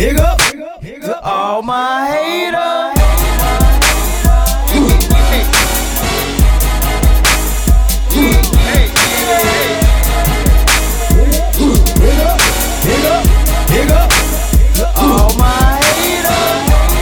Big up to all my haters. Big up to all my haters.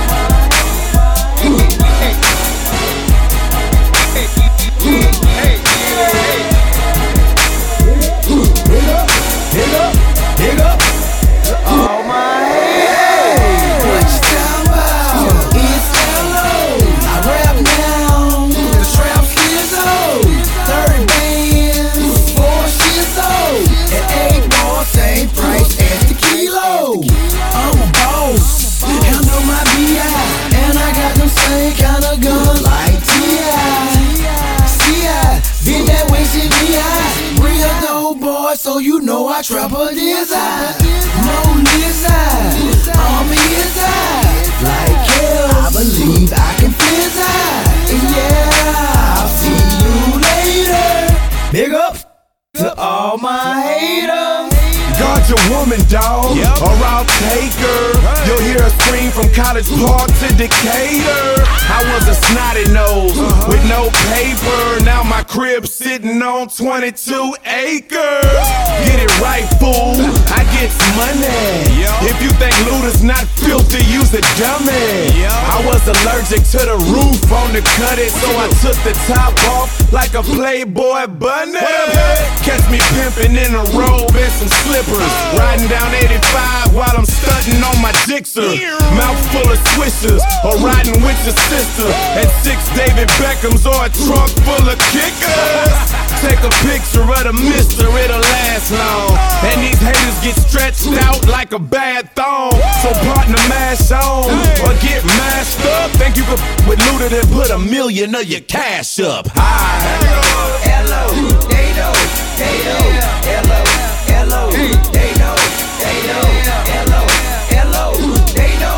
Big up to all my haters. What you talking about? It's LO. I rap now. The trap years old. 30 bands, 4 years old. And 8 ball, same price as the kilo. I'm a boss. Handle my BI. And I got them same kind of guns like T.I. Been that way since B.I. Real dope boy, so you know I trap a design. No lizard, I'm his eye. Like hell, I believe I can fizz eye. And yeah, I'll see you later. Big up to all my haters. Guard your woman, dawg, or I'll take her. You'll hear a scream from College Park to Decatur. I was a snotty nose with no paper. Now my crib's sitting on 22 acres. Get it right, fool, I get money. If you think loot is not filthy, use a dummy. I was allergic to the roof on the cut it, so I took the top off like a Playboy bunny. Catch me pimping in a robe and some slippers, riding down 85 while I'm stunting on my Dixer. Mouth full of swishers, or riding with your sister at 6 David Beckhams or a trunk full of kickers. Take a picture of the mister, it'll last long. And these haters get stretched out like a bad thong. So partner mash on, or get mashed up. Think you could with Luda then put $1 million of your cash up. Hi. Hello, they know, hello, hello, they know, hello, they know,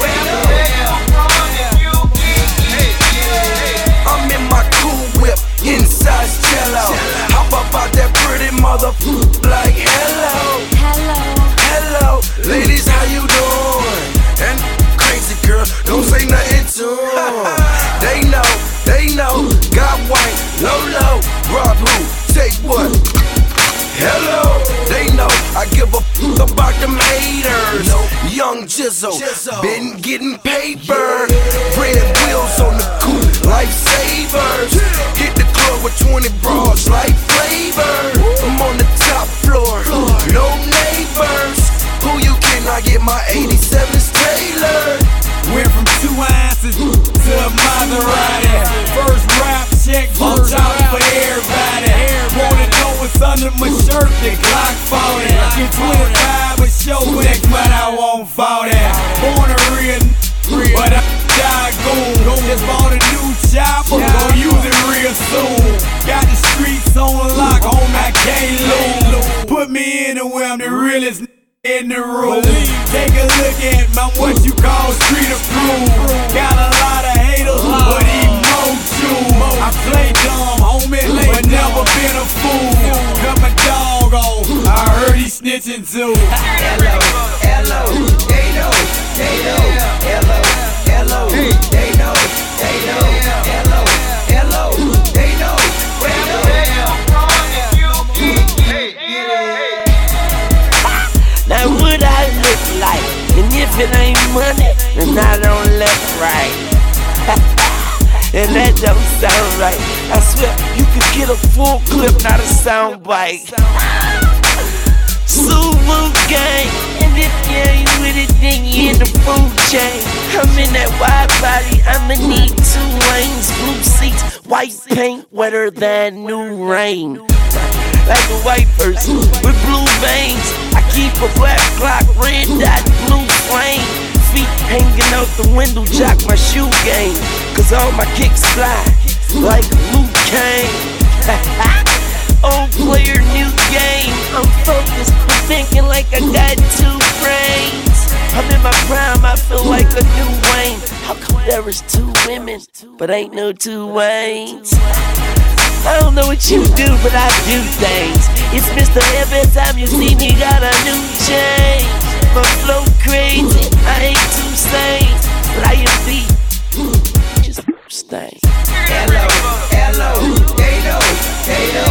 I'm in my cool whip, inside cello. Hop up out that pretty mother like hello, ladies, how you doing? And crazy girl, don't say nothing to 'em. They know, got white, low, rob who, take what? Hello, they know I give a fuck about them haters. Young Jizzle, been getting paper. Red wheels on the coupe, lifesavers. Hit the club with 20 bras like flavor. I'm on the top floor, no neighbors. Who you kidding? I get my 87s tailored. Went from 2 ounces to a Maserati. First rap check, first out for everybody. Wanna know what's under my shirt? The Glock 40. Get 25 with show next month I want 40. Born a real, but I'm doggone. Just bought a new chopper, gon' use it real soon. Got the streets on lock, homie, I can't lose. Put me in and where I'm the realest in the room. Take a look at my what you call street approved. Got a lot of haters, but emotional. I play dumb, homie, but never been a fool. Cut my dog off, I heard he snitching too. Hello, they know, hello, they know, hello, they know, Now what I look like? And if it ain't money, then I don't look right. And that don't sound right. I swear you could get a full clip, not a sound bite. Sumo gang, and if you ain't with it, then you in the food chain. I'm in that wide body, I'ma need 2 lanes, blue seats, white paint, wetter than new rain. Like a white person with blue veins, I keep a black clock, red dot, blue flame. Feet hanging out the window, jock my shoe game. Cause all my kicks fly like Luke Kane. Old player, new game. I'm focused, but thinking like I got 2 brains. I'm in my prime, I feel like a new Wayne. How come there is 2 women, but ain't no 2 Waynes? I don't know what you do, but I do things. It's Mr. Every time you see me, got a new change. my flow crazy. I ain't too sane, but I am beat. Just stay. Hello, hello, Gato, Gato.